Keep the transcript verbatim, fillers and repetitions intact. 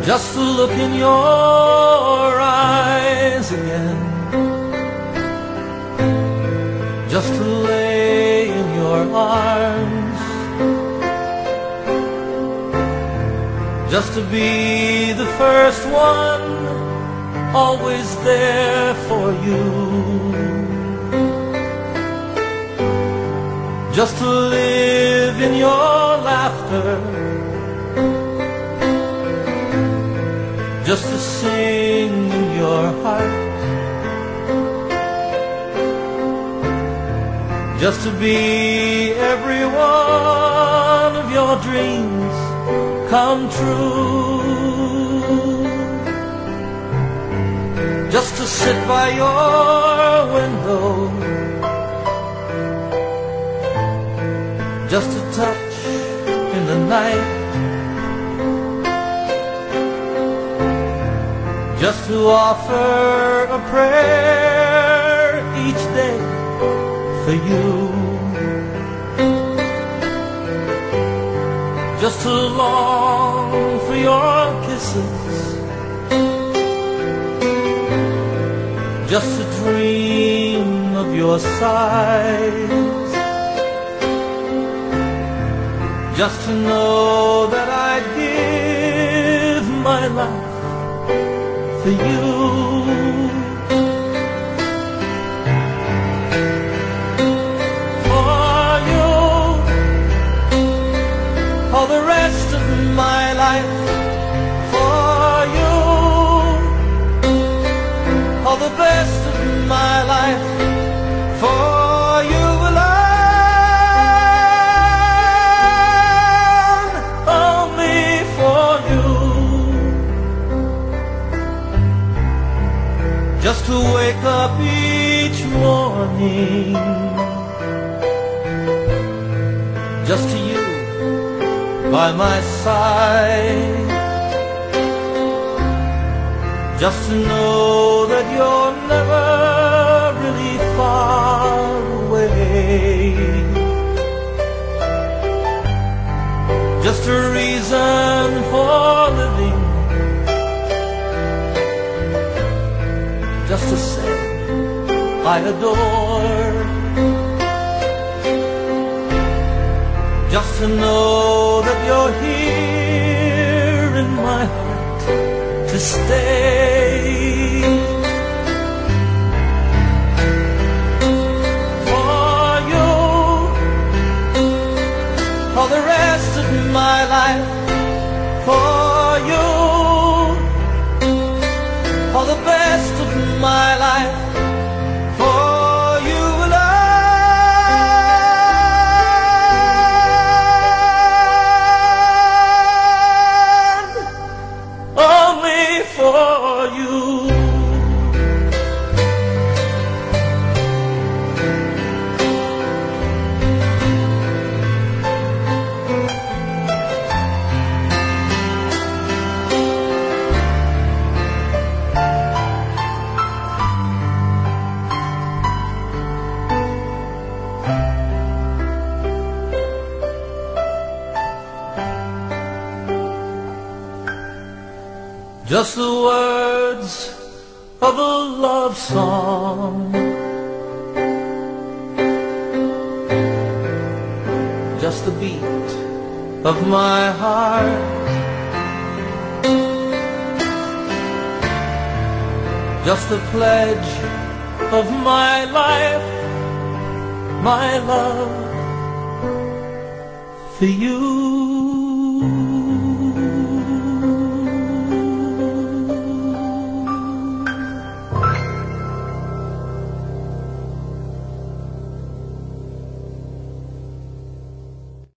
just to look in your eyes again, just to lay in your arms, just to be the first one, always there for you, just to live in your laughter, just to sing in your heart, just to be every one of your dreams come true, just to sit by your window, just to touch in the night, just to offer a prayer each day for you, just to long for your kisses, just to dream of your sighs, just to know that I'd give my life for you. For you, all the rest of my life. For you, all the best of my life. For you alone, only for you. Just to wake up each morning, just to you by my side, just to know that you're never really far away, just a reason for living, just to say I adore, just to know that you're here in my heart to stay. For you, all the rest of my life. For you, all the best of my life. For you alone, only for you. Just the words of a love song, just the beat of my heart, just the pledge of my life, my love for you.